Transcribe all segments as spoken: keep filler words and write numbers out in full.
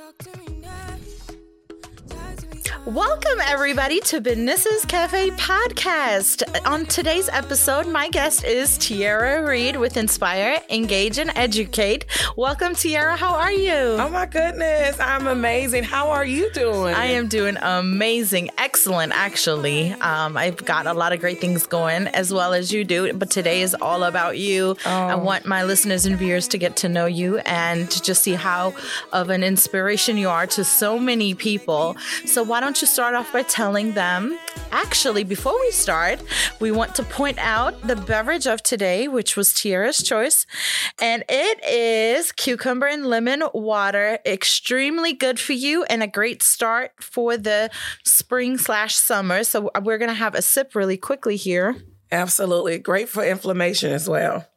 Welcome, everybody, to Business Cafe Podcast. On today's episode, my guest is Tiara Reed with Inspire, Engage, and Educate. Welcome, Tiara. How are you? Oh, my goodness. I'm amazing. How are you doing? I am doing amazing. Excellent, actually. Um, I've got a lot of great things going, as well as you do. But today is all about you. Oh. I want my listeners and viewers to get to know you and to just see how of an inspiration you are to so many people. So why don't you start off by telling them, actually, before we start, we want to point out the beverage of today, which was Tiara's choice. And it is cucumber and lemon water. Extremely good for you and a great start for the spring slash summer. So we're going to have a sip really quickly here. Absolutely. Great for inflammation as well.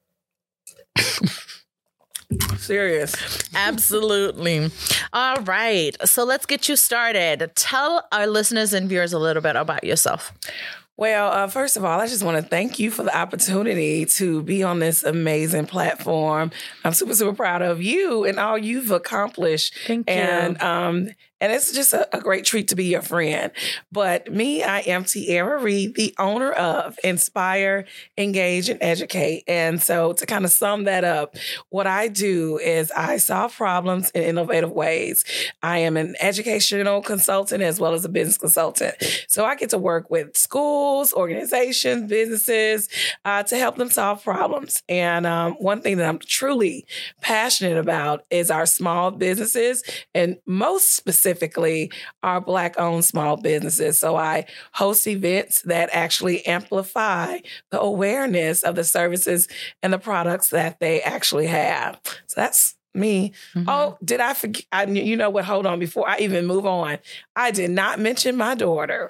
Serious. Absolutely. All right. So let's get you started. Tell our listeners and viewers a little bit about yourself. Well, uh, first of all, I just want to thank you for the opportunity to be on this amazing platform. I'm super, super proud of you and all you've accomplished. Thank you. And, um, and it's just a, a great treat to be your friend. But me, I am Tiara Reed, the owner of Inspire, Engage, and Educate. And so to kind of sum that up, what I do is I solve problems in innovative ways. I am an educational consultant as well as a business consultant. So I get to work with schools, organizations, businesses uh, to help them solve problems. And um, one thing that I'm truly passionate about is our small businesses, and most specifically, Specifically, our Black-owned small businesses. So I host events that actually amplify the awareness of the services and the products that they actually have. So that's me. Mm-hmm. Oh, did I forget? I, you know what? Hold on. Before I even move on, I did not mention my daughter.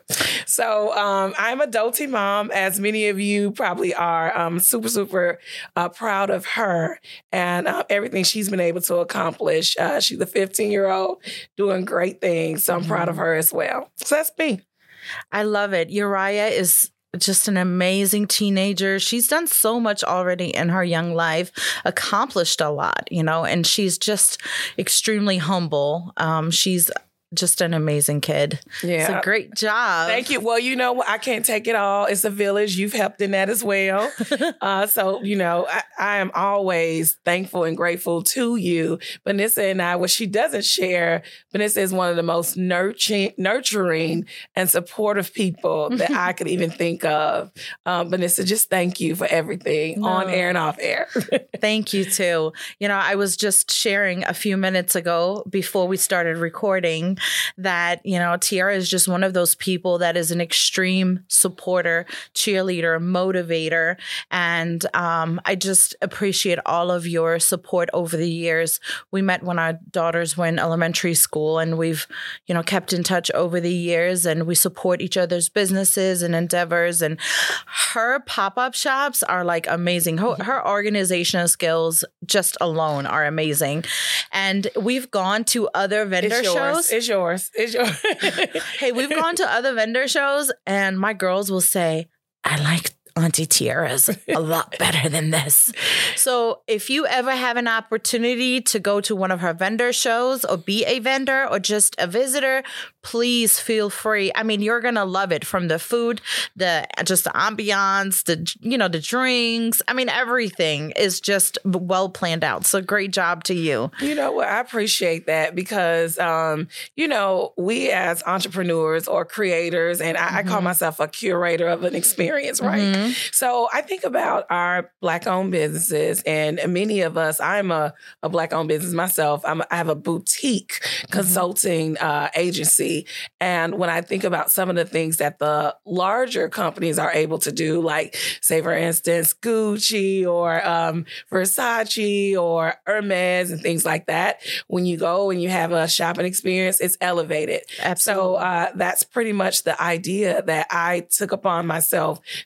So um, I'm a doting mom, as many of you probably are. I'm super, super uh, proud of her and uh, everything she's been able to accomplish. Uh, she's a fifteen-year-old doing great things. So I'm mm-hmm. proud of her as well. So that's me. I love it. Uriah is just an amazing teenager. She's done so much already in her young life, accomplished a lot, you know, and she's just extremely humble. Um, she's just an amazing kid. Yeah. It's a great job. Thank you. Well, you know, I can't take it all. It's a village. You've helped in that as well. uh, so, you know, I, I am always thankful and grateful to you. Vanessa and I, what she doesn't share, Vanessa is one of the most nurturing, nurturing and supportive people that I could even think of. Um, Vanessa, just thank you for everything no. on air and off air. Thank you, too. You know, I was just sharing a few minutes ago before we started recording that, you know, Tiara is just one of those people that is an extreme supporter, cheerleader, motivator. And um, I just appreciate all of your support over the years. We met when our daughters were in elementary school, and we've, you know, kept in touch over the years, and we support each other's businesses and endeavors. And her pop-up shops are like amazing. Her, her organizational skills just alone are amazing. And we've gone to other vendor it's shows. It's yours. It's yours. Hey, we've gone to other vendor shows, and my girls will say, I like Auntie Tiara's a lot better than this. So if you ever have an opportunity to go to one of her vendor shows or be a vendor or just a visitor, please feel free. I mean, you're going to love it, from the food, the just the ambiance, the, you know, the drinks. I mean, everything is just well planned out. So great job to you. You know what? I appreciate that because, um, you know, we as entrepreneurs or creators, and I, mm-hmm. I call myself a curator of an experience, right? Mm-hmm. So I think about our Black-owned businesses, and many of us, I'm a, a Black-owned business myself. I'm, I have a boutique mm-hmm. consulting uh, agency. And when I think about some of the things that the larger companies are able to do, like, say, for instance, Gucci or um, Versace or Hermes and things like that, when you go and you have a shopping experience, it's elevated. Absolutely. So uh, that's pretty much the idea that I took upon myself to implement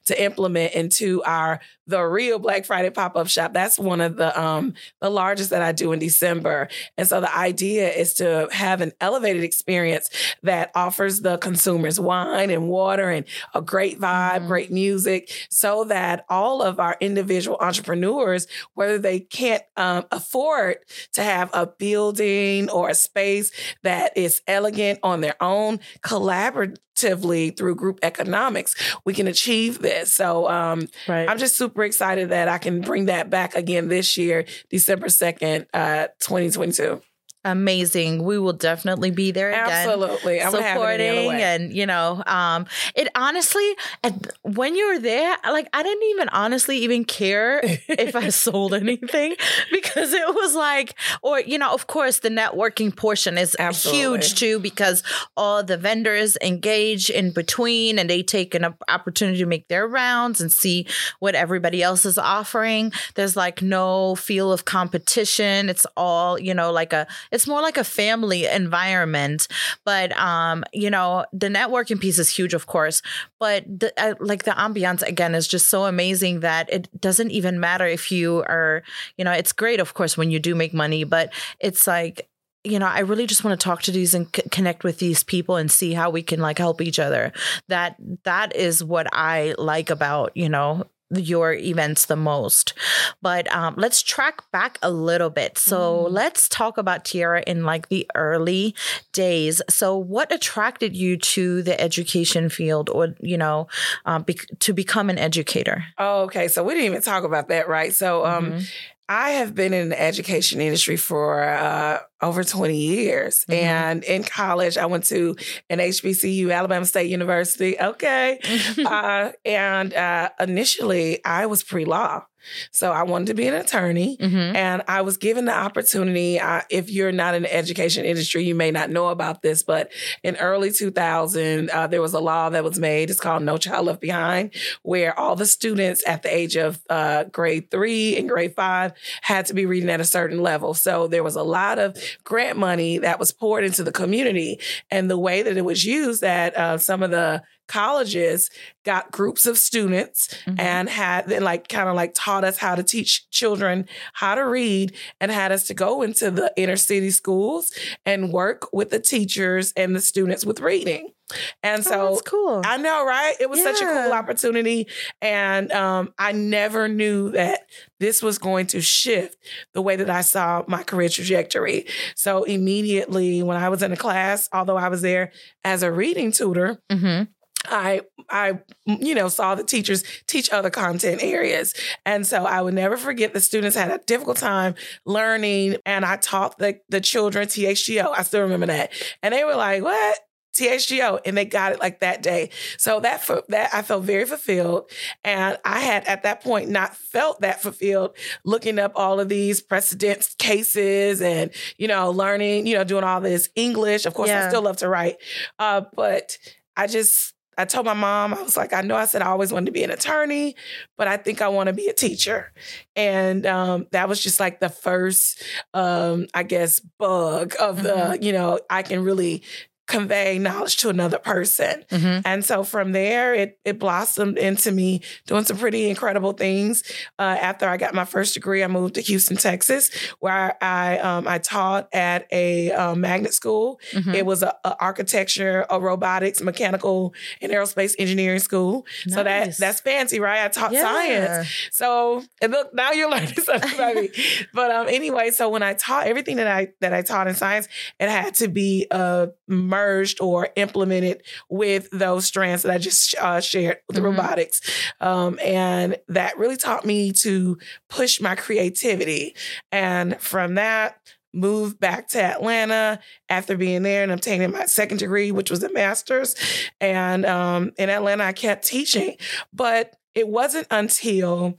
implement into our The Real Black Friday pop-up shop. That's one of the um, the largest that I do in December. And so the idea is to have an elevated experience that offers the consumers wine and water and a great vibe, mm-hmm. great music, so that all of our individual entrepreneurs, whether they can't um, afford to have a building or a space that is elegant on their own, collaboratively through group economics, we can achieve this. So um, right. I'm just super excited that I can bring that back again this year, December second, uh, twenty twenty-two. Amazing. We will definitely be there again. Absolutely. I'm supporting and, you know, um, it honestly, when you were there, like, I didn't even honestly even care if I sold anything because it was like, or, you know, of course, the networking portion is Absolutely. Huge too, because all the vendors engage in between and they take an opportunity to make their rounds and see what everybody else is offering. There's like no feel of competition. It's all, you know, like a, it's more like a family environment, but, um, you know, the networking piece is huge, of course, but the, uh, like the ambiance again is just so amazing that it doesn't even matter if you are, you know, it's great, of course, when you do make money, but it's like, you know, I really just want to talk to these and c- connect with these people and see how we can like help each other. That, that is what I like about, you know, your events the most. But um, let's track back a little bit. So mm. let's talk about Tiara in like the early days. So what attracted you to the education field or, you know, um, be- to become an educator? Oh, okay. So we didn't even talk about that, right? So um, mm-hmm. I have been in the education industry for uh, over twenty years. Mm-hmm. And in college, I went to an H B C U, Alabama State University. Okay. uh, and uh, initially, I was pre-law. So I wanted to be an attorney, mm-hmm. and I was given the opportunity. Uh, if you're not in the education industry, you may not know about this, but in early two thousand, uh, there was a law that was made. It's called No Child Left Behind, where all the students at the age of uh, grade three and grade five had to be reading at a certain level. So there was a lot of grant money that was poured into the community, and the way that it was used at uh, some of the colleges got groups of students mm-hmm. and had then like kind of like taught us how to teach children how to read and had us to go into the inner city schools and work with the teachers and the students with reading. And so oh, that's cool. I know, right? It was yeah. such a cool opportunity. And um, I never knew that this was going to shift the way that I saw my career trajectory. So immediately when I was in a class, although I was there as a reading tutor, mm-hmm. I, I, you know, saw the teachers teach other content areas. And so I would never forget the students had a difficult time learning. And I taught the, the children T H G O. I still remember that. And they were like, what? T H G O, and they got it like that day. So that that I felt very fulfilled, and I had at that point not felt that fulfilled looking up all of these precedent cases and you know learning, you know, doing all this English. Of course, yeah. I still love to write, uh, but I just. I told my mom, I was like, I know I said I always wanted to be an attorney, but I think I want to be a teacher. And um, that was just like the first, um, I guess, bug of the, mm-hmm. you know, I can really convey knowledge to another person. Mm-hmm. And so from there, it it blossomed into me doing some pretty incredible things. Uh, after I got my first degree, I moved to Houston, Texas, where I um, I taught at a um, magnet school. Mm-hmm. It was a, a architecture, a robotics, mechanical, and aerospace engineering school. Nice. So that that's fancy, right? I taught yeah. science. So and look, now you're learning something about me. But um, anyway, so when I taught everything that I that I taught in science, it had to be uh, merged or implemented with those strands that I just uh, shared with the mm-hmm. robotics. Um, and that really taught me to push my creativity. And from that, moved back to Atlanta after being there and obtaining my second degree, which was a master's. And um, in Atlanta, I kept teaching. But it wasn't until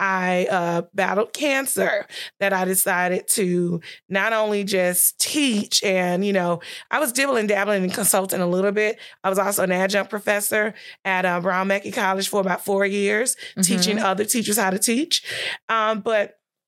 I uh, battled cancer that I decided to not only just teach and, you know, I was dibbling, dabbling and consulting a little bit. I was also an adjunct professor at uh, Brown Mackie College for about four years, mm-hmm. teaching other teachers how to teach. Um, but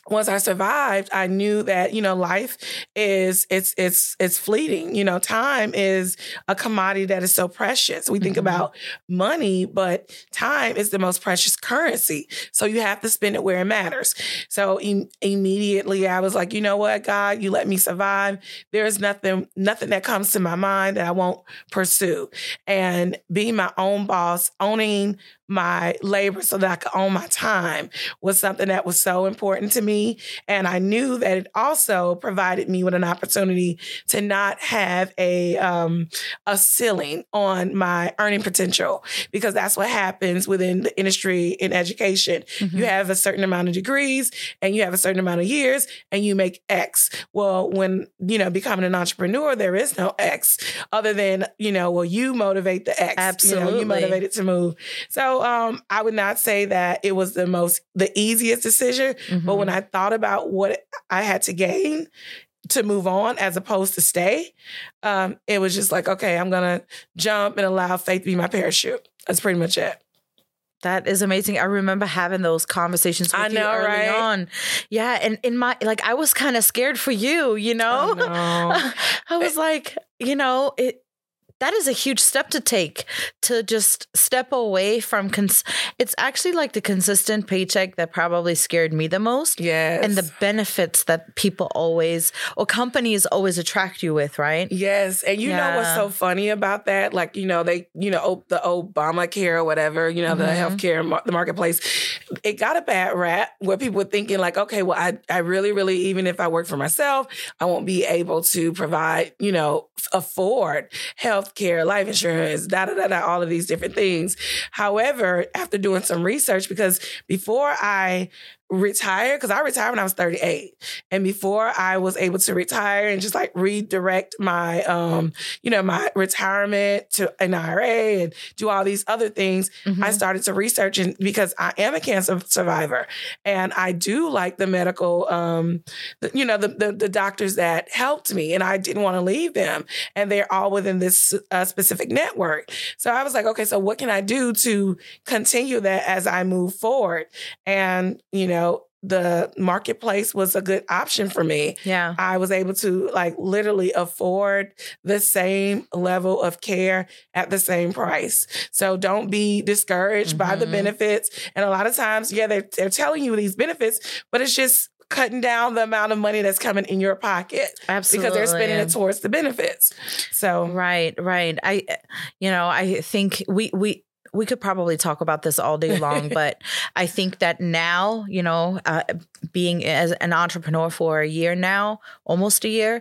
once I survived, I knew that, you know, life is, it's, it's, it's fleeting. You know, time is a commodity that is so precious. We think mm-hmm. about money, but time is the most precious currency. So you have to spend it where it matters. So im- immediately I was like, you know what, God, you let me survive. There's nothing, nothing that comes to my mind that I won't pursue. And being my own boss, owning my labor so that I could own my time was something that was so important to me. And I knew that it also provided me with an opportunity to not have a um, a ceiling on my earning potential, because that's what happens within the industry in education. Mm-hmm. You have a certain amount of degrees and you have a certain amount of years and you make X. Well, when, you know, becoming an entrepreneur, there is no X other than, you know, well, you motivate the X. Absolutely. You know, you motivate it to move. So um, I would not say that it was the most, the easiest decision, mm-hmm. but when I thought about what I had to gain to move on as opposed to stay, um, it was just like, okay, I'm going to jump and allow faith to be my parachute. That's pretty much it. That is amazing. I remember having those conversations with I know, you early right? on. Yeah. And in my, like, I was kind of scared for you, you know? I know. I was like, you know, it, that is a huge step to take, to just step away from, cons- it's actually like the consistent paycheck that probably scared me the most. Yes. And the benefits that people always, or companies always attract you with, right? Yes. And you Yeah. know what's so funny about that? Like, you know, they, you know, the Obamacare or whatever, you know, the Mm-hmm. healthcare, mar- the marketplace, it got a bad rap where people were thinking like, okay, well, I, I really, really, even if I work for myself, I won't be able to provide, you know, afford healthcare, life insurance, da da da da, all of these different things. However, after doing some research, because before I retired, because I retired when I was thirty-eight, and before I was able to retire and just like redirect my, um, you know, my retirement to an I R A and do all these other things, mm-hmm. I started to research, and because I am a cancer survivor, and I do like the medical, um, you know, the, the the doctors that helped me, and I didn't want to leave them, and they're all within this uh, specific network. So I was like, okay, so what can I do to continue that as I move forward? And you know. know, the marketplace was a good option for me. Yeah. I was able to like literally afford the same level of care at the same price. So don't be discouraged mm-hmm. by the benefits. And a lot of times, yeah, they're, they're telling you these benefits, but it's just cutting down the amount of money that's coming in your pocket. Absolutely. Because they're spending it towards the benefits. So right, right. I, you know, I think we, we, We could probably talk about this all day long, but I think that now, you know, uh, being as an entrepreneur for a year now, almost a year,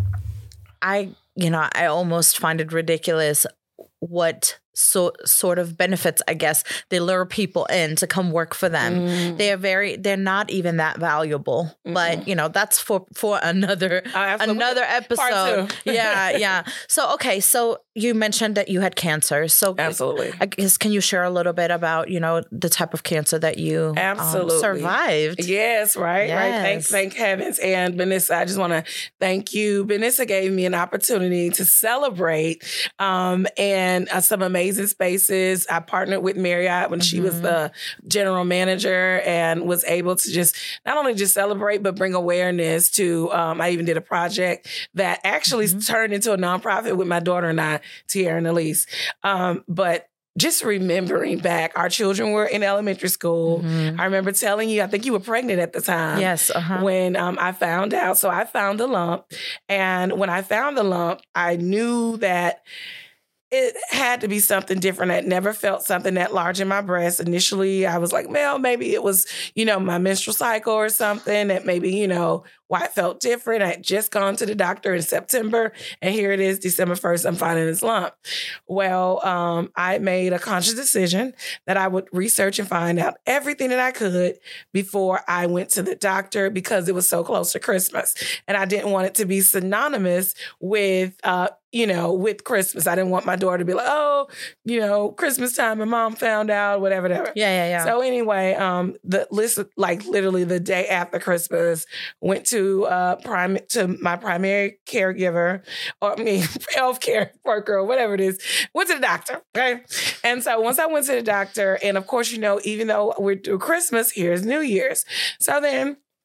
I, you know, I almost find it ridiculous what so sort of benefits, I guess, they lure people in to come work for them. Mm. They are very, they're not even that valuable, mm-hmm. but you know, that's for, for another, uh, another episode. yeah. Yeah. So, okay. So you mentioned that you had cancer. So absolutely. I guess, can you share a little bit about, you know, the type of cancer that you absolutely um, survived? Yes. Right. Yes. Right. Thank, thank heavens. And Vanessa, I just want to thank you. Vanessa gave me an opportunity to celebrate um, and uh, some amazing Amazing spaces. I partnered with Marriott when mm-hmm. she was the general manager and was able to just not only just celebrate, but bring awareness to, um, I even did a project that actually mm-hmm. turned into a nonprofit with my daughter and I, Tiara and Elise. Um, but just remembering back, our children were in elementary school. Mm-hmm. I remember telling you, I think you were pregnant at the time. Yes. Uh-huh. When um, I found out. So I found a lump. And when I found the lump, I knew that it had to be something different. I'd never felt something that large in my breast. Initially, I was like, well, maybe it was, you know, my menstrual cycle or something that maybe, you know, why it felt different. I had just gone to the doctor in September, and here it is, December first, I'm finding this lump. Well, um, I made a conscious decision that I would research and find out everything that I could before I went to the doctor, because it was so close to Christmas. And I didn't want it to be synonymous with, uh, you know, with Christmas. I didn't want my daughter to be like, oh, you know, Christmas time, my mom found out, whatever, whatever. Yeah, yeah, yeah. So anyway, um, the list, like literally the day after Christmas, went to uh prime to my primary caregiver, or I mean healthcare worker, or whatever it is. Went to the doctor, okay? And so once I went to the doctor, and of course, you know, even though we're through Christmas, here's New Year's. So then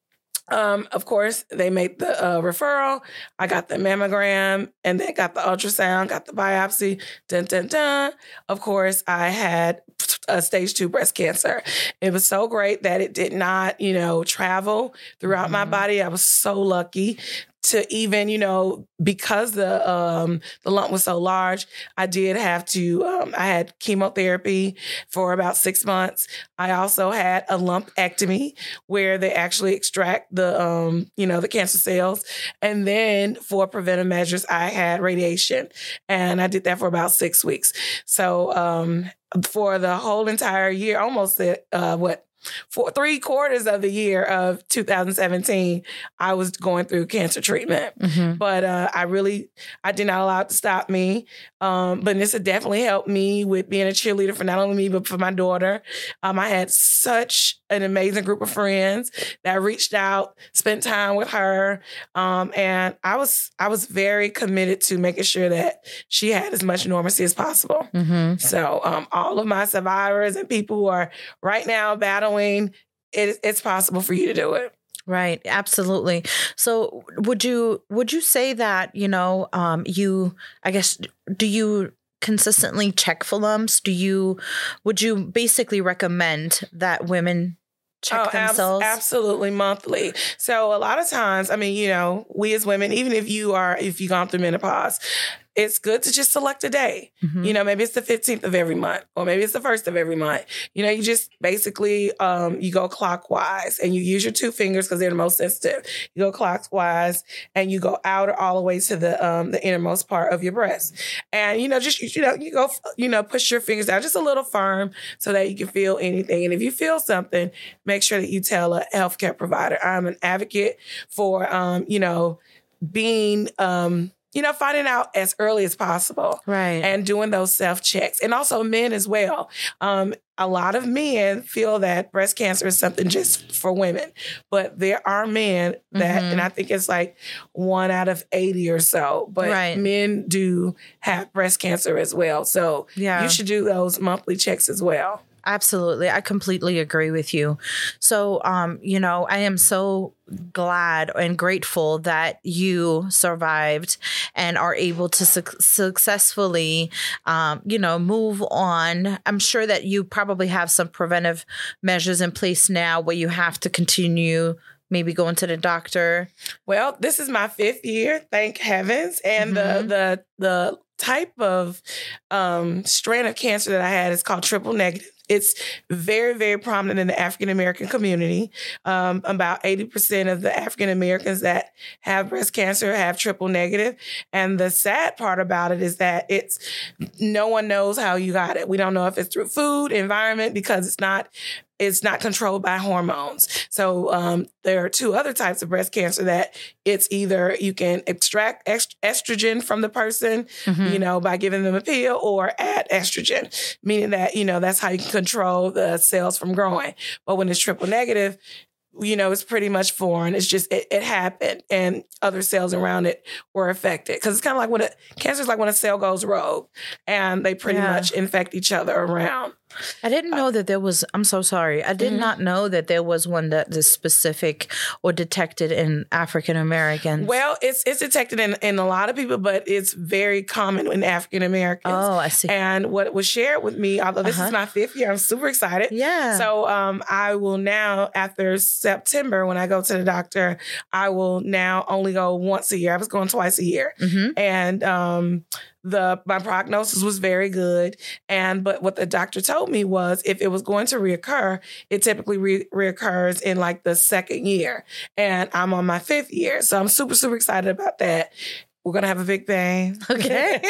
Um, of course, they made the uh, referral. I got the mammogram and then got the ultrasound, got the biopsy. Dun, dun, dun. Of course, I had a stage two breast cancer. It was so great that it did not, you know, travel throughout mm-hmm. my body. I was so lucky to even, you know, because the um, the lump was so large, I did have to, um, I had chemotherapy for about six months. I also had a lumpectomy where they actually extract the, um, you know, the cancer cells. And then for preventive measures, I had radiation. And I did that for about six weeks. So um, for the whole entire year, almost uh, what, For three quarters of the year of two thousand seventeen, I was going through cancer treatment. Mm-hmm. But uh, I really, I did not allow it to stop me. Um, but this had definitely helped me with being a cheerleader for not only me, but for my daughter. Um, I had such an amazing group of friends that reached out, spent time with her. Um, and I was, I was very committed to making sure that she had as much normalcy as possible. Mm-hmm. So um, all of my survivors and people who are right now battling, it, it's possible for you to do it. Right. Absolutely. So would you, would you say that, you know, um, you, I guess, do you consistently check for lumps? Do you, would you basically recommend that women check oh, themselves? Ab- absolutely monthly. So a lot of times, I mean, you know, we as women, even if you are, if you've gone through menopause, it's good to just select a day. Mm-hmm. You know, maybe it's the fifteenth of every month, or maybe it's the first of every month. You know, you just basically, um, you go clockwise and you use your two fingers because they're the most sensitive. You go clockwise and you go out all the way to the um, the innermost part of your breast. And, you know, just, you know, you go, you know, push your fingers down just a little firm so that you can feel anything. And if you feel something, make sure that you tell a healthcare provider. I'm an advocate for, um, you know, being, um, you know, finding out as early as possible. Right. And doing those self-checks. And also men as well. Um, a lot of men feel that breast cancer is something just for women. But there are men that, mm-hmm. and I think it's like one out of eighty or so. But right. men do have breast cancer as well. So yeah. you should do those monthly checks as well. Absolutely. I completely agree with you. So, um, you know, I am so glad and grateful that you survived and are able to su- successfully, um, you know, move on. I'm sure that you probably have some preventive measures in place now where you have to continue maybe going to the doctor. Well, this is my fifth year, thank heavens. And mm-hmm. the, the, the type of um, strand of cancer that I had is called triple negative. It's very, very prominent in the African-American community. Um, about eighty percent of the African-Americans that have breast cancer have triple negative. And the sad part about it is that it's no one knows how you got it. We don't know if it's through food, environment, because it's not It's not controlled by hormones. So um, there are two other types of breast cancer that it's either you can extract est- estrogen from the person, mm-hmm. you know, by giving them a pill, or add estrogen, meaning that, you know, that's how you can control the cells from growing. But when it's triple negative, you know, it's pretty much foreign. It's just, it, it happened and other cells around it were affected. Because it's kind of like when a, cancer is like when a cell goes rogue and they pretty yeah. much infect each other around. I didn't know that there was, I'm so sorry. I did mm-hmm. not know that there was one that is specific or detected in African Americans. Well, it's it's detected in, in a lot of people, but it's very common in African Americans. Oh, I see. And what was shared with me, although this uh-huh. is my fifth year, I'm super excited. Yeah. So um, I will now, after September, when I go to the doctor, I will now only go once a year. I was going twice a year. Mm-hmm. And um The my prognosis was very good. And but what the doctor told me was if it was going to reoccur, it typically re- reoccurs in like the second year. And I'm on my fifth year. So I'm super, super excited about that. We're going to have a big bang. Okay.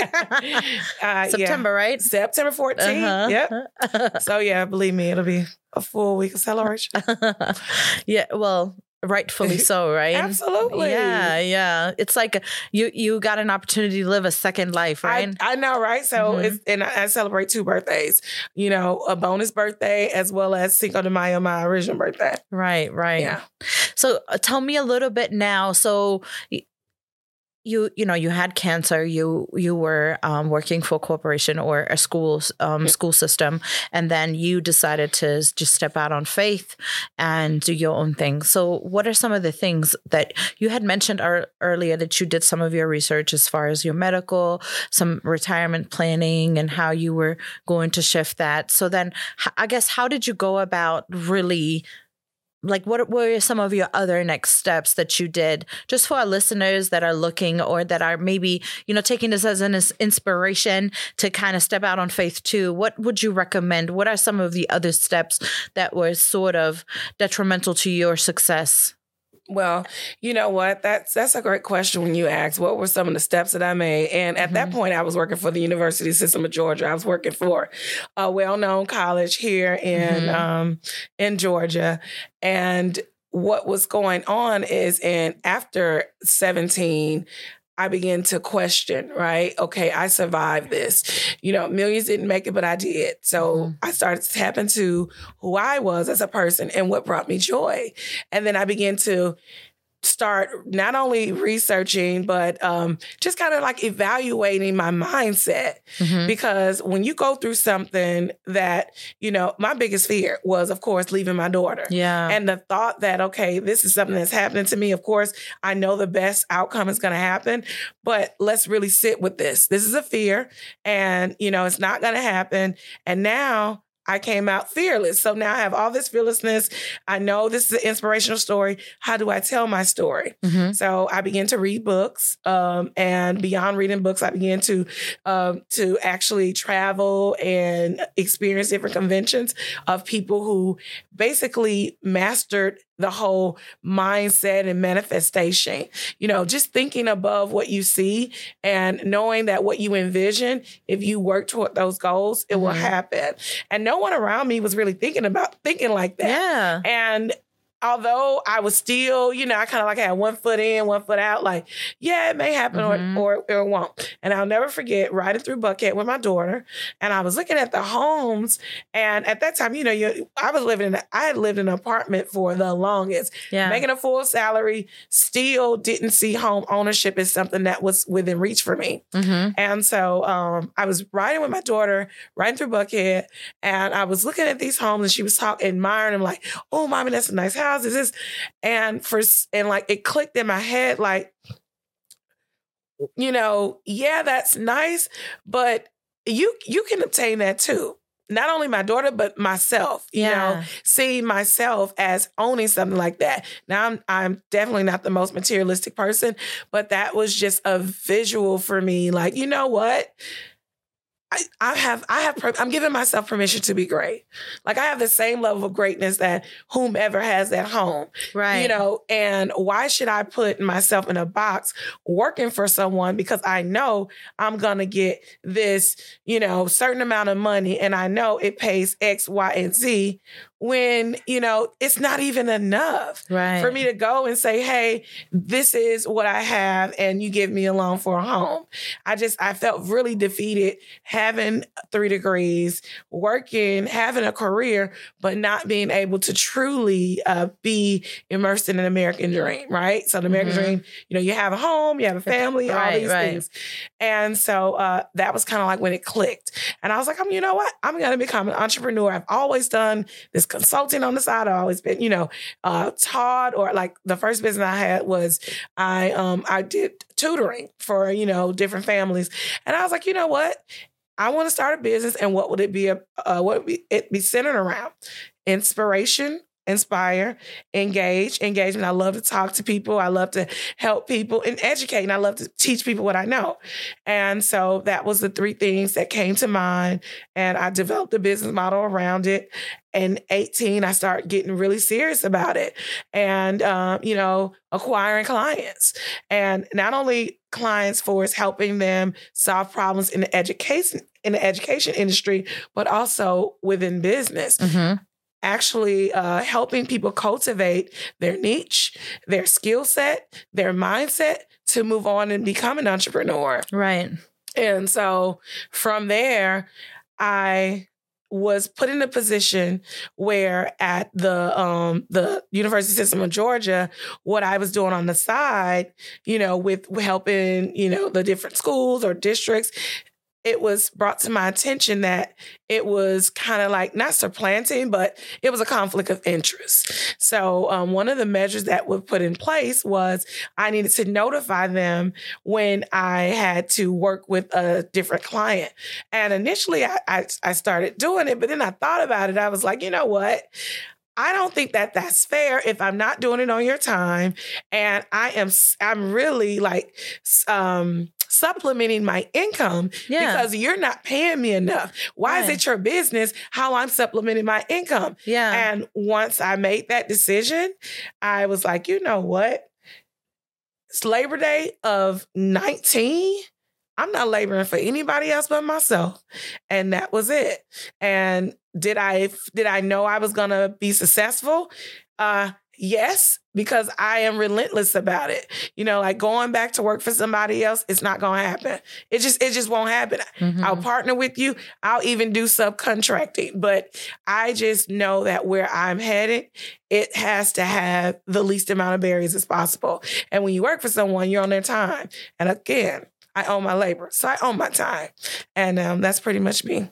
uh, September, yeah. right? September fourteenth. Uh-huh. Yep. So yeah, believe me, it'll be a full week of celebration. Yeah. Well, rightfully so, right? Absolutely. Yeah, yeah. It's like you you got an opportunity to live a second life, right? I, I know, right? So mm-hmm. it's and I, I celebrate two birthdays. You know, a bonus birthday as well as Cinco de Mayo, my original birthday. Right, right. Yeah. So uh, tell me a little bit now. So you you know you had cancer, you you were um, working for a corporation or a school um, school system, and then you decided to just step out on faith and do your own thing. So what are some of the things that you had mentioned ar- earlier that you did some of your research as far as your medical, some retirement planning, and how you were going to shift that? So then h- I guess how did you go about really, like, what were some of your other next steps that you did, just for our listeners that are looking or that are maybe, you know, taking this as an ins- inspiration to kind of step out on faith too? What would you recommend? What are some of the other steps that were sort of detrimental to your success? Well, you know what? That's that's a great question when you ask what were some of the steps that I made. And at mm-hmm. that point, I was working for the University System of Georgia. I was working for a well-known college here in mm-hmm. um, in Georgia. And what was going on is, in after seventeen, I began to question, right? Okay, I survived this. You know, millions didn't make it, but I did. So mm-hmm. I started to tap into who I was as a person and what brought me joy. And then I began to start not only researching, but um, just kind of like evaluating my mindset. Mm-hmm. Because when you go through something that, you know, my biggest fear was, of course, leaving my daughter. Yeah. And the thought that, okay, this is something that's happening to me. Of course, I know the best outcome is going to happen, but let's really sit with this. This is a fear, and, you know, it's not going to happen. And now I came out fearless. So now I have all this fearlessness. I know this is an inspirational story. How do I tell my story? Mm-hmm. So I began to read books, um, and beyond reading books, I began to um, to actually travel and experience different conventions of people who basically mastered the whole mindset and manifestation. You know, just thinking above what you see and knowing that what you envision, if you work toward those goals, it mm-hmm. will happen. And no one around me was really thinking about thinking like that. Yeah. And although I was still, you know, I kind of like had one foot in, one foot out, like, yeah, it may happen mm-hmm. or, or, or it won't. And I'll never forget riding through Buckhead with my daughter. And I was looking at the homes. And at that time, you know, you, I was living in, a, I had lived in an apartment for the longest, yeah. making a full salary, still didn't see home ownership as something that was within reach for me. Mm-hmm. And so um, I was riding with my daughter, riding through Buckhead, and I was looking at these homes, and she was talking, admiring them, like, oh, mommy, that's a nice house. Is this? And for and like it clicked in my head, like, you know, yeah, that's nice, but you you can obtain that too. Not only my daughter, but myself. You yeah. know, see myself as owning something like that. Now I'm I'm definitely not the most materialistic person, but that was just a visual for me. Like, you know what? I, I have, I have, I'm giving myself permission to be great. Like, I have the same level of greatness that whomever has at home. Right. You know, and why should I put myself in a box working for someone because I know I'm going to get this, you know, certain amount of money and I know it pays X, Y, and Z when, you know, it's not even enough right. for me to go and say, hey, this is what I have and you give me a loan for a home. I just, I felt really defeated having three degrees, working, having a career, but not being able to truly uh, be immersed in an American dream, right? So the American mm-hmm. dream, you know, you have a home, you have a family, right, all these right. things. And so uh, that was kind of like when it clicked. And I was like, I'm, you know what? I'm going to become an entrepreneur. I've always done this consulting on the side. I've always been, you know, uh, taught, or like the first business I had was I um I did tutoring for, you know, different families. And I was like, you know what? I want to start a business, and what would it be? A, uh, what would be, it be centered around? Inspiration, inspire, engage, engagement. I love to talk to people. I love to help people and educate, and I love to teach people what I know. And so that was the three things that came to mind, and I developed a business model around it. And eighteen, I started getting really serious about it, and um, you know, acquiring clients, and not only clients for us helping them solve problems in the education in the education industry, but also within business. Mm-hmm. Actually uh, helping people cultivate their niche, their skill set, their mindset to move on and become an entrepreneur. Right. And so from there, I was put in a position where at the um, the university system of Georgia, what I was doing on the side, you know, with helping, you know, the different schools or districts, it was brought to my attention that it was kind of like not supplanting, but it was a conflict of interest. So um, one of the measures that was put in place was I needed to notify them when I had to work with a different client. And initially I, I, I started doing it, but then I thought about it. I was like, you know what? I don't think that that's fair if I'm not doing it on your time. And I am, I'm really like, um, supplementing my income yeah. because you're not paying me enough. Why right. is it your business how I'm supplementing my income? Yeah. And once I made that decision, I was like, you know what? It's Labor Day of nineteen. I'm not laboring for anybody else but myself. And that was it. And did I did I know I was going to be successful? Uh, yes, because I am relentless about it. You know, like going back to work for somebody else, it's not going to happen. It just it just won't happen. Mm-hmm. I'll partner with you. I'll even do subcontracting. But I just know that where I'm headed, it has to have the least amount of barriers as possible. And when you work for someone, you're on their time. And again, I own my labor, so I own my time. And um, that's pretty much me.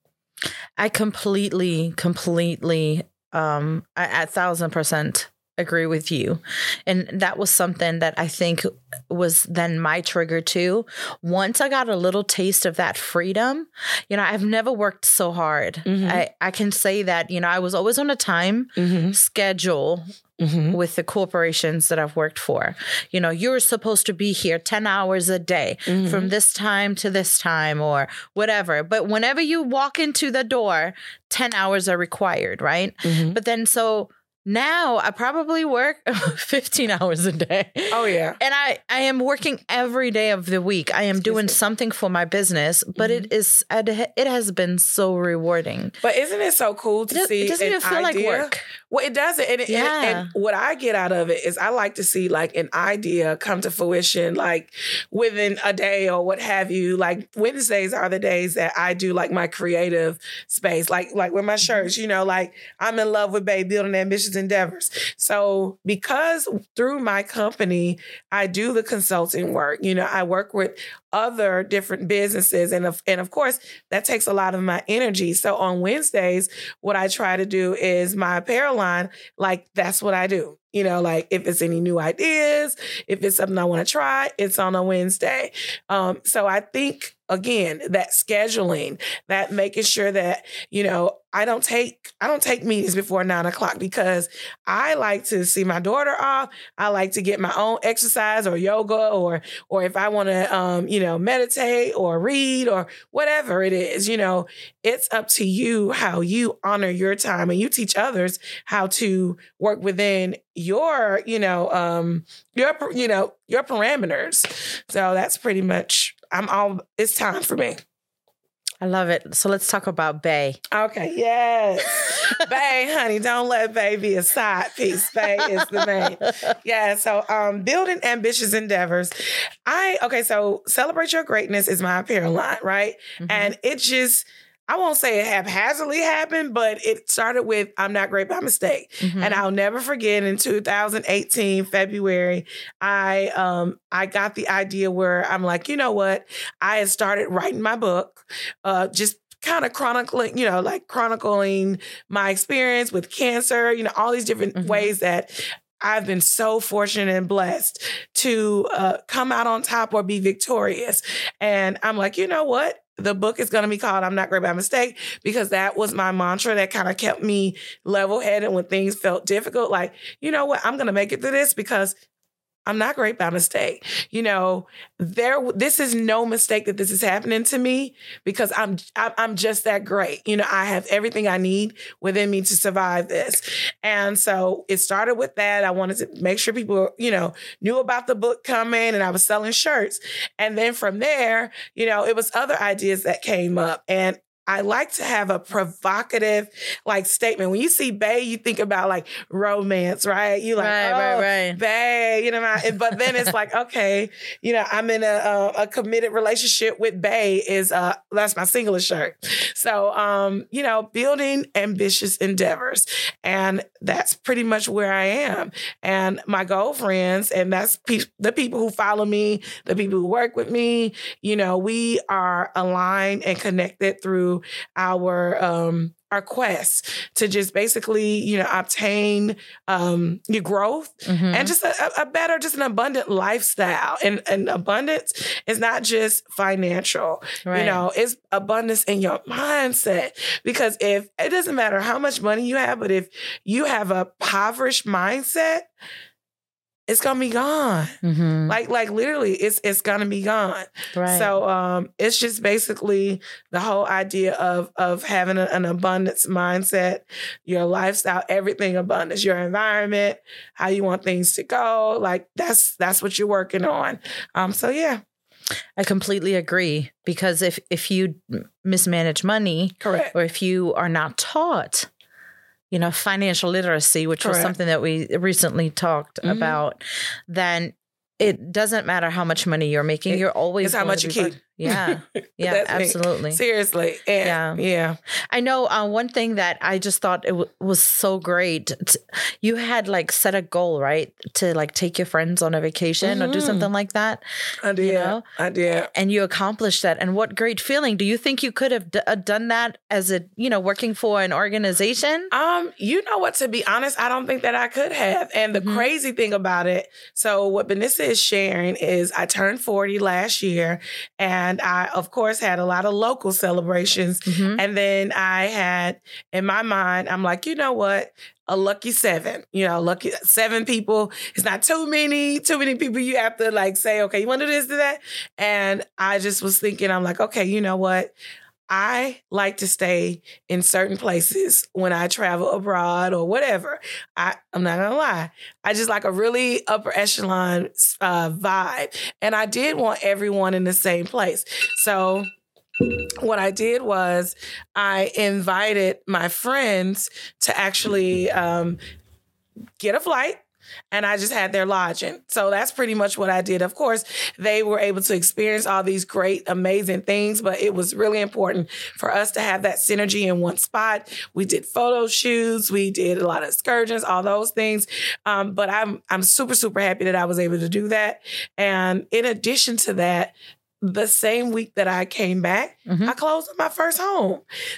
I completely, completely, um, a, a thousand percent agree with you. And that was something that I think was then my trigger too. Once I got a little taste of that freedom, you know, I've never worked so hard. Mm-hmm. I, I can say that, you know, I was always on a time mm-hmm. schedule. Mm-hmm. With the corporations that I've worked for. You know, you're supposed to be here ten hours a day mm-hmm. from this time to this time or whatever. But whenever you walk into the door, ten hours are required, right? Mm-hmm. But then so now I probably work fifteen hours a day. Oh, yeah. And I, I am working every day of the week. I am Excuse doing me. something for my business, but mm-hmm. it is it has been so rewarding. But isn't it so cool to it, see It doesn't even feel idea? like work. Well, it doesn't. And, yeah. and, and what I get out of it is I like to see like an idea come to fruition, like within a day or what have you. Like Wednesdays are the days that I do like my creative space, like like with my shirts, you know, like I'm in love with Babe Building Ambitious Endeavors. So because through my company, I do the consulting work, you know, I work with other different businesses. And of, and of course, that takes a lot of my energy. So on Wednesdays, what I try to do is my apparel line, like that's what I do. You know, like if it's any new ideas, if it's something I want to try, it's on a Wednesday. Um, so I think, again, that scheduling, that making sure that, you know, I don't take I don't take meetings before nine o'clock because I like to see my daughter off. I like to get my own exercise or yoga or or if I want to, um, you know, meditate or read or whatever it is, you know, it's up to you how you honor your time and you teach others how to work within your, you know, um, your, you know, your parameters. So that's pretty much, I'm all, it's time for me. I love it. So let's talk about Bay. Okay, yes. Bay, honey, don't let Bay be a side piece. Bay is the main. Yeah, so um, building ambitious endeavors. I, okay, so Celebrate Your Greatness is my apparel line, right? Mm-hmm. And it just, I won't say it haphazardly happened, but it started with I'm not great by mistake. Mm-hmm. And I'll never forget in two thousand eighteen, February, I um I got the idea where I'm like, you know what? I had started writing my book, uh, just kind of chronicling, you know, like chronicling my experience with cancer, you know, all these different mm-hmm. ways that I've been so fortunate and blessed to uh, come out on top or be victorious. And I'm like, you know what? The book is going to be called I'm Not Great by Mistake because that was my mantra that kind of kept me level-headed when things felt difficult. Like, you know what? I'm going to make it through this because I'm not great by mistake. You know, there. This is no mistake that this is happening to me because I'm I'm just that great. You know, I have everything I need within me to survive this. And so it started with that. I wanted to make sure people, you know, knew about the book coming, and I was selling shirts. And then from there, you know, it was other ideas that came up. And I like to have a provocative like statement. When you see bae, you think about like romance, right? You like, right, oh, right, right. bae, you know, my, but then it's like, okay, you know, I'm in a, a, a committed relationship with bae is, uh, that's my singular shirt. So, um, you know, building ambitious endeavors. And that's pretty much where I am. And my girlfriends, and that's pe- the people who follow me, the people who work with me, you know, we are aligned and connected through our um our quest to just basically, you know, obtain um your growth mm-hmm. and just a, a better, just an abundant lifestyle. And, and abundance is not just financial, right. you know, it's abundance in your mindset. Because if it doesn't matter how much money you have, but if you have a impoverished mindset, it's gonna be gone. Mm-hmm. Like, like literally, it's it's gonna be gone. Right. So, um, it's just basically the whole idea of of having a, an abundance mindset, your lifestyle, everything abundance, your environment, how you want things to go. Like that's that's what you're working on. Um, so yeah. I completely agree, because if if you mismanage money, correct, or if you are not taught, you know, financial literacy, which Correct. was something that we recently talked mm-hmm. about, then it doesn't matter how much money you're making. It, you're always it's how much you keep. Yeah. Yeah, absolutely. Me. Seriously. And, yeah. Yeah. I know uh, one thing that I just thought it w- was so great. T- you had like set a goal, right? To like take your friends on a vacation mm-hmm. or do something like that. I did. You know? I did. And you accomplished that. And what great feeling. Do you think you could have d- uh, done that as a, you know, working for an organization? Um, you know what, to be honest, I don't think that I could have. And the mm-hmm. crazy thing about it, so what Vanessa is sharing is I turned forty last year, and And I, of course, had a lot of local celebrations. Mm-hmm. And then I had, in my mind, I'm like, you know what? A lucky seven, you know, lucky seven people. It's not too many, too many people you have to like say, okay, you want to do this, do that? And I just was thinking, I'm like, okay, you know what? I like to stay in certain places when I travel abroad or whatever. I, I'm not gonna lie. I just like a really upper echelon uh, vibe. And I did want everyone in the same place. So what I did was I invited my friends to actually um, get a flight. And I just had their lodging. So that's pretty much what I did. Of course, they were able to experience all these great, amazing things, but it was really important for us to have that synergy in one spot. We did photo shoots. We did a lot of excursions, all those things. Um, but I'm, I'm super, super happy that I was able to do that. And in addition to that, the same week that I came back, mm-hmm. I closed on my first home.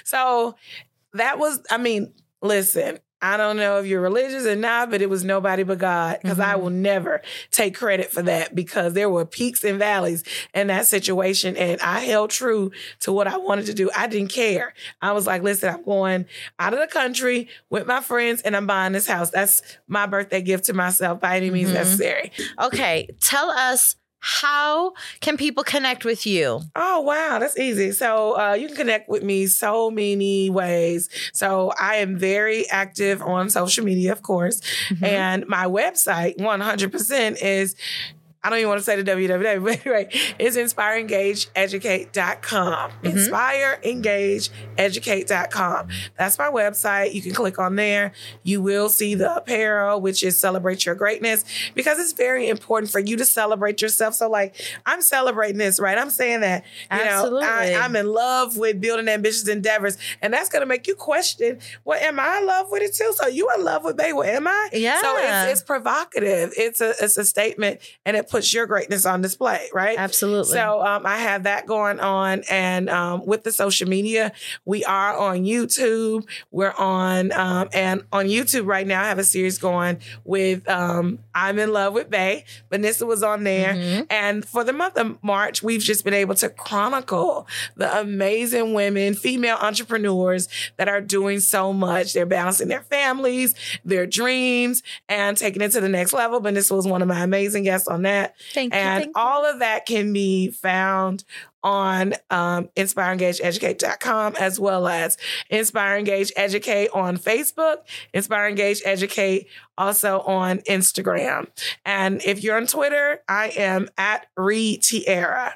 So that was, I mean, listen, I don't know if you're religious or not, but it was nobody but God, because mm-hmm. I will never take credit for that, because there were peaks and valleys in that situation. And I held true to what I wanted to do. I didn't care. I was like, listen, I'm going out of the country with my friends and I'm buying this house. That's my birthday gift to myself by any means mm-hmm. necessary. Okay. Tell us, how can people connect with you? Oh, wow. That's easy. So uh, you can connect with me so many ways. So I am very active on social media, of course. Mm-hmm. And my website, one hundred percent, is, I don't even want to say the W W W, but anyway, it's inspire engage educate dot com. Mm-hmm. inspire engage educate dot com. That's my website. You can click on there. You will see the apparel, which is Celebrate Your Greatness, because it's very important for you to celebrate yourself. So like, I'm celebrating this, right? I'm saying that, you Absolutely. know, I, I'm in love with building ambitious endeavors, and that's going to make you question, well, am I in love with it too? So you in love with bae? Well, am I? Yeah. So it's, it's provocative. It's a, it's a statement, and it puts your greatness on display, right? Absolutely. So um, I have that going on. And um, with the social media, we are on YouTube. We're on, um, and on YouTube right now, I have a series going with um, I'm in Love with bae. Vanessa was on there. Mm-hmm. And for the month of March, we've just been able to chronicle the amazing women, female entrepreneurs that are doing so much. They're balancing their families, their dreams, and taking it to the next level. Vanessa was one of my amazing guests on that. Thank you. And thank all you. of that can be found on um, inspire engage educate dot com, as well as Inspire Engage Educate on Facebook, Inspire Engage Educate also on Instagram. And if you're on Twitter, I am at Reed Tierra.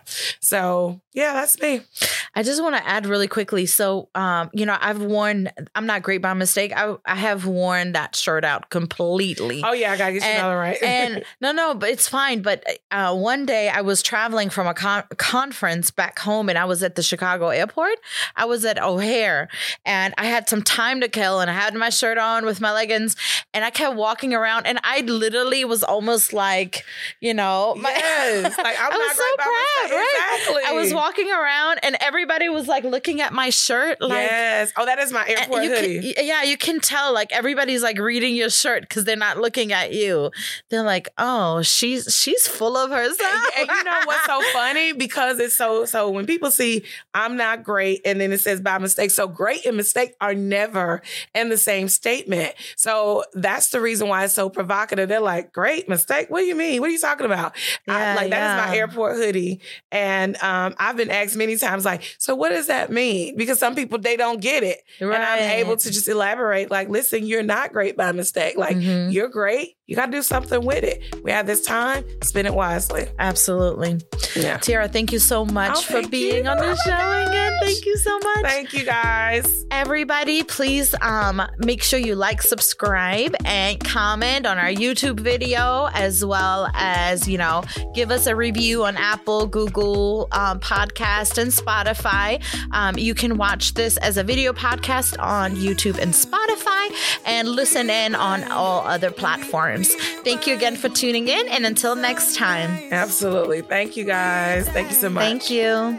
So yeah, that's me. I just want to add really quickly. So, um, you know, I've worn, I'm not great by mistake. I, I have worn that shirt out completely. Oh yeah, I gotta get you and, another right. and no, no, but it's fine. But uh, one day I was traveling from a con- conference back home, and I was at the Chicago airport. I was at O'Hare, and I had some time to kill, and I had my shirt on with my leggings, and I kept walking around, and I literally was almost like, you know, my, yes, like I'm I was not so great by proud, mistake. right? Exactly. I was walking around, and everybody was like looking at my shirt, like, yes. Oh, that is my airport you hoodie. Can, yeah, you can tell, like, everybody's like reading your shirt because they're not looking at you. They're like, oh, she's she's full of herself. And you know what's so funny? Because it's so, so when people see I'm not great and then it says by mistake, so great and mistake are never in the same statement. So that's the reason why it's so provocative. They're like, great mistake? What do you mean? What are you talking about? Yeah, I, like, that yeah. is my airport hoodie. And um, I've been asked many times, like, so what does that mean? Because some people, they don't get it. Right. And I'm able to just elaborate, like, listen, you're not great by mistake. Like, Mm-hmm. you're great. You got to do something with it. We have this time, spend it wisely. Absolutely. Yeah. Tiara, thank you so much Oh, for thank being you. on the Oh my show again. gosh. Thank you so much. Thank you, guys. Everybody, please um, make sure you like, subscribe, and comment on our YouTube video, as well as, you know, give us a review on Apple, Google um, Podcast, and Spotify. Um, you can watch this as a video podcast on YouTube and Spotify, and listen in on all other platforms. Thank you again for tuning in, and until next time. Absolutely. Thank you, guys. Thank you so much. Thank you.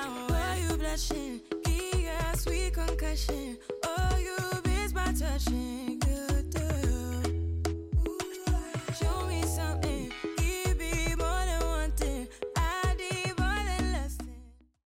Sweet concussion, oh, you miss my touching.